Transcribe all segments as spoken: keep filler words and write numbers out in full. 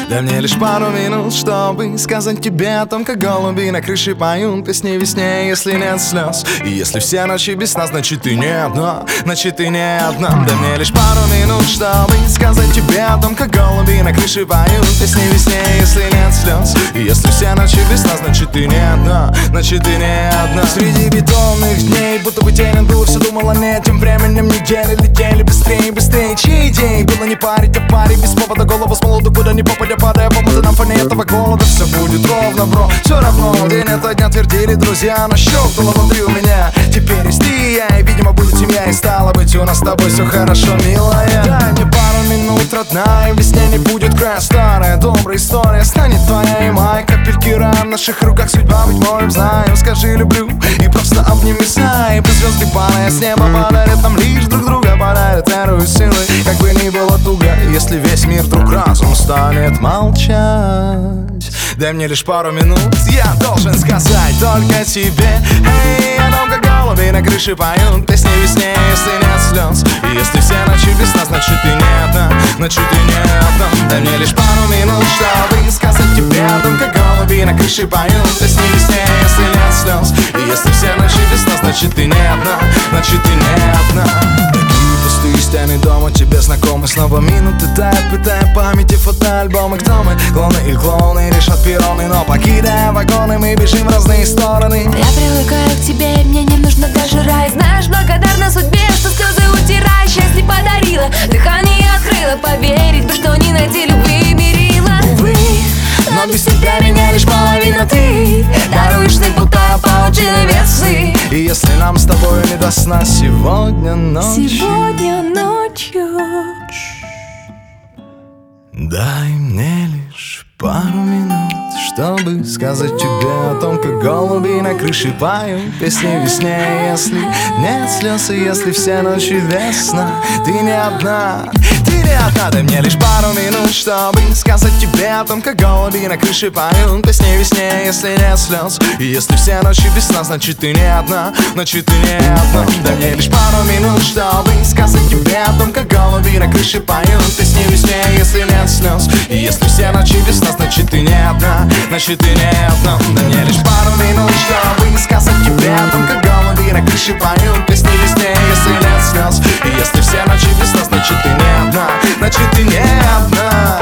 Дай мне лишь пару минут, чтобы сказать тебе о том, как голуби на крыше поют песни весне, если нет слез. И если все ночи без сна, значит ты не одна, значит ты не одна. Дай мне лишь пару минут, чтобы сказать тебе о том, как голуби на крыше поют песни весне, если нет слез. И если все ночи без сна, значит ты не одна, значит ты не одна. Среди бетонных дней, будто бы день был, все думала не тем временем недели летели быстрее, быстрее. Чьи идеи было не парить, а парить без повода голову с молоду, куда не попадя, падая по муту на фоне этого голода. Все будет ровно, бро, все равно. День ото дня твердили друзья, но щелкнуло внутри у меня. Теперь есть ты и я, и, видимо, будет семья. И стало быть, у нас с тобой все хорошо, милая. Дай мне пару минут, родная, в весне не будет края. Старая добрая история станет твоя и моя. Капельки рая в наших руках, судьба быть моим знаем. Скажи люблю и просто обними, знай. Без звезды падая с неба подарят нам лишь друг друга, подарят веру и силы. Как бы ни было туго, если весь мир вдруг разум станет молчать. Дай мне лишь пару минут, я должен сказать только тебе. Эй, о том, как голуби на крыше поют песни весне, если нет слез. И если все ночи без сна, значит ты не одна, значит ты не одна. Дай мне лишь пару минут, чтобы сказать тебе о том, как голуби на крыше поют песни весне, если нет слез. И если все ночи без сна, значит ты не одна, значит ты не одна. Пустые стены дома тебе знакомы. Снова минуты тают, питая памяти фотоальбомы. Кто мы? Клоны и клоуны решат перроны, но покидая вагоны, мы бежим в разные стороны. Я привыкаю к тебе, и мне не нужно даже рай. Знаешь, благодарна судьбе, что слезы утирая, счастье подарила, дыхание открыла. Поверить бы, что не найти любви мерила. Увы, но без тебя меня лишь половина ты. Даруешь ты, будто получили весы. И если нам с тобой не до сна сегодня ночью, Сегодня ночью дай мне лишь пару минут, чтобы сказать тебе о том, как голуби на крыше поют песни весне, если нет слез. И если все ночи весна, ты не одна, ты не одна. Дай мне лишь пару минут, чтобы сказать тебе о том, как голуби на крыше поют песни весне, если нет слез. И если все ночи без сна, значит ты не одна, значит ты не одна. Дай мне лишь пару минут, чтобы сказать тебе о том, как голуби на крыше поют песни весне, если нет слез. И если все ночи без сна, значит ты не одна, значит ты не одна. Дай мне лишь пару минут, чтобы сказать тебе о том, как голуби на крыше поют песни весне, если нет слез. И если все ночи без сна, значит ты не одна, значит ты не одна.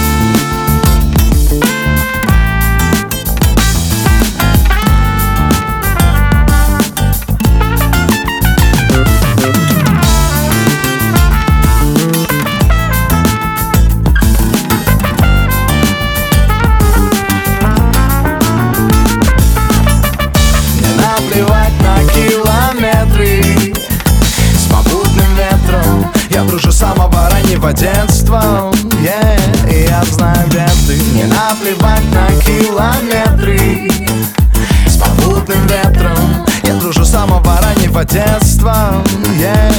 Я дружу с самого раннего детства, yeah, и я знаю, где ты. Не наплевать на километры с попутным ветром. Я дружу с самого раннего детства, yeah,